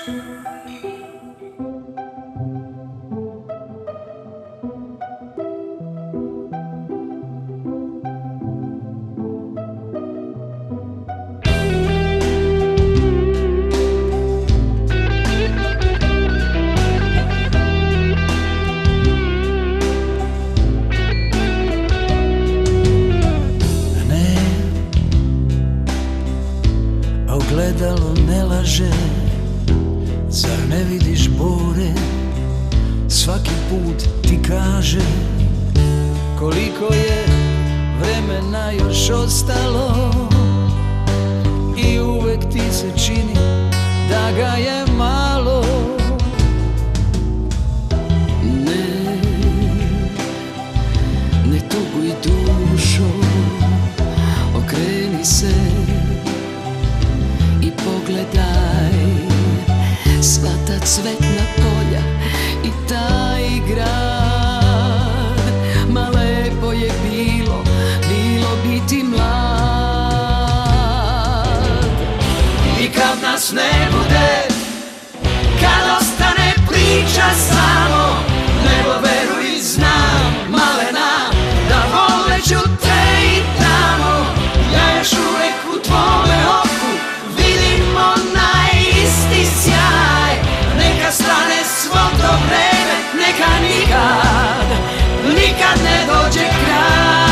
Ogledalo ne laže, zar ne vidiš bore? Svaki put ti kaže koliko je vremena još ostalo i uvek ti se čini da ga je malo. Ne tuguj dušo, okreni se i pogledaj sva ta cvetna polja i taj grad. Ma lepo je bilo biti mlad. I kad nas ne bude, kad ostane priča samo, nego veruj znam, malena, da voleću te i tamo. Ja još uvek u tvome oku vidim onaj isti sjaj. Neka stane svo to vreme, neka nikad ne dođe kraj.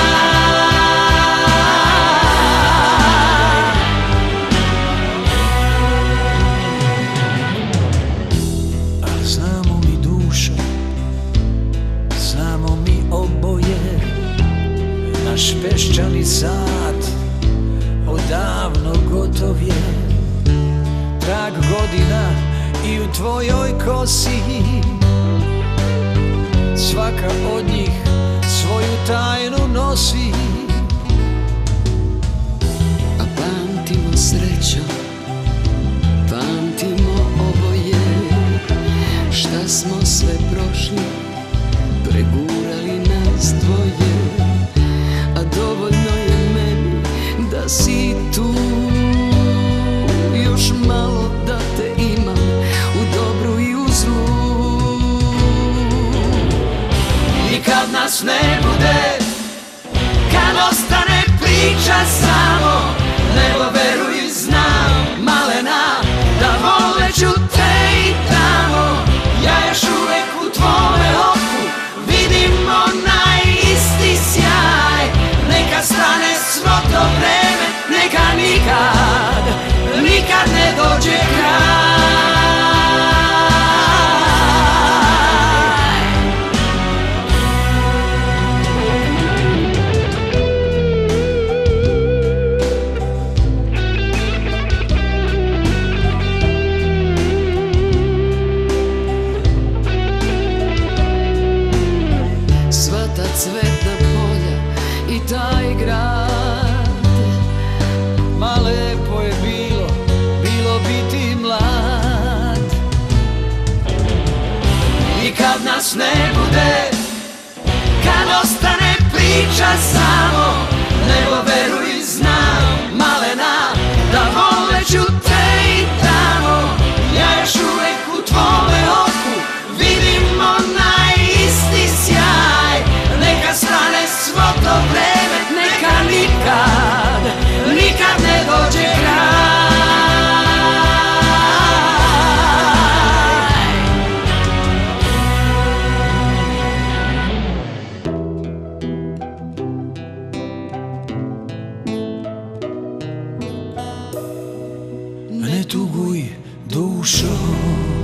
Ali znamo mi duša, znamo mi oboje, naš peščani sat odavno gotov je. Trag godina i u tvojoj kosi, svaka od njih svoju tajnu nosi. A pamtimo srećo, pamtimo oboje, šta smo sve prošli, pregurali nas dvoje. A dovoljno je meni da si tu, još malo da te imam u dobru i u zlu. I kad nas ne bude, kad ostane priča samo, nego veruj znam, malena, da voleću te i tamo. Ja još uvek u tvome oku vidim onaj isti sjaj. Neka stane svo to vreme, neka nikad ne dođe kraj. Sva ta cvetna polja i taj grad, ma lepo je bilo biti mlad. I kad nas ne bude, kad ostane priča samo, nego veruj znam, malena, da voleću te i tamo. Ja još uvek u tvome oku vidim onaj isti sjaj. Neka stane svo to vreme, neka nikad ne dođe kraj. Ne tuguj dušo,